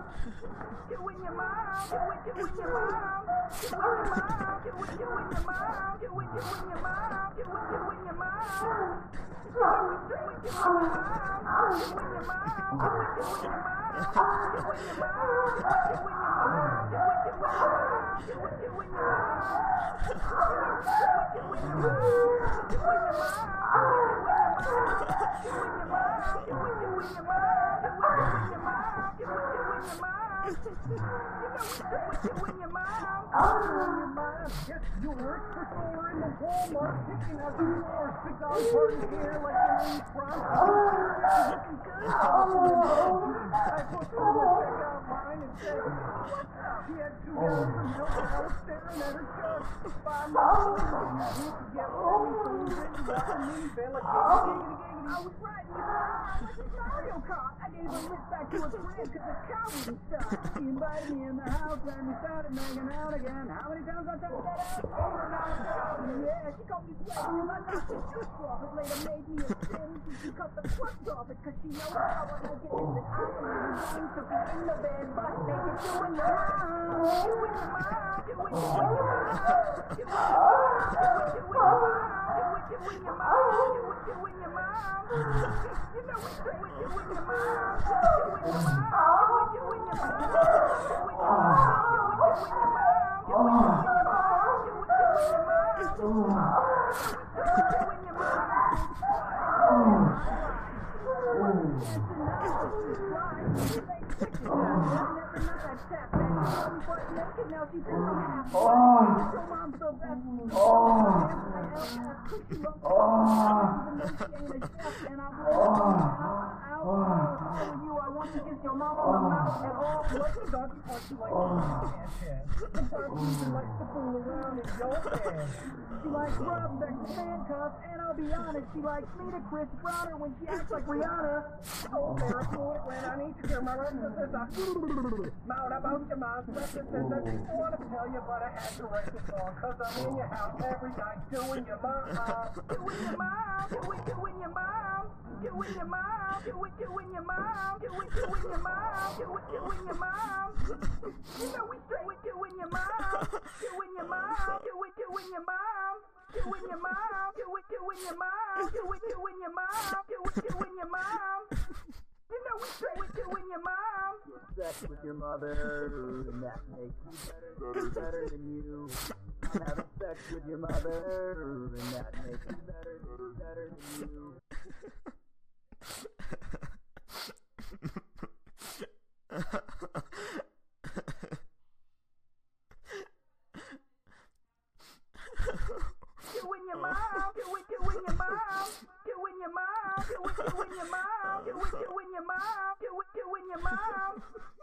Doing your mom, doing your mom, doing your mom, doing your mom, doing your mom, doing your mom. Yes, you work for store in the Walmart, picking up stores, big dog party here like an East Bronx. Looking good. I put on the checkout line and said, what's up? She had 2 gallons of milk and I was staring at her jug. 5 minutes later, you could get all these things written by me, Bella, giggity. I was riding with her like a Mario Kart. I gave her a lift back to her crib because the cow wouldn't stop. She invited me in the house and we started making out again. How many times I told that out? Over and out. Yeah, she called me sweaty and I knocked the juice off it. Later made me a sin. She cut the crust off it because she knows how when I get this and I'm going to be in the bed, but naked doing your mom. Doing your mom. Doing your mom. Doing your mom. Doing your mom. Doing your mom. Doing your mom. You know we do it, doing your mom. Doing your mom. Doing your mom. Doing your mom. Doing your mom. Doing your mom. I want to kiss your mom on the mouth and all like doggy parts you like sometimes she even likes to fool around in your head. She likes Rob Beck's handcuffs, and I'll be honest, she likes me to Chris Browner when she acts like Rihanna. Oh, Barracuda, when I need to hear my references, I mouth about your mom's references. I didn't want to tell you, but I had to write the song, cause I'm in your house every night doing your mom. Doing your mom, doing your mom. Doing your mom, doing your mom, doing your mom, doing your mom. You know we do it, doing your mom, doing your mom, doing your mom, doing your mom, doing your mom, doing your mom, doing your mom. You know we do it, doing your mom. Sex with your mother, and that makes you better than you. Having sex with your mother, and that makes you better than you. Doing your mom, doing your mom, doing your mom, doing your mom, doing your mom, doing your mom.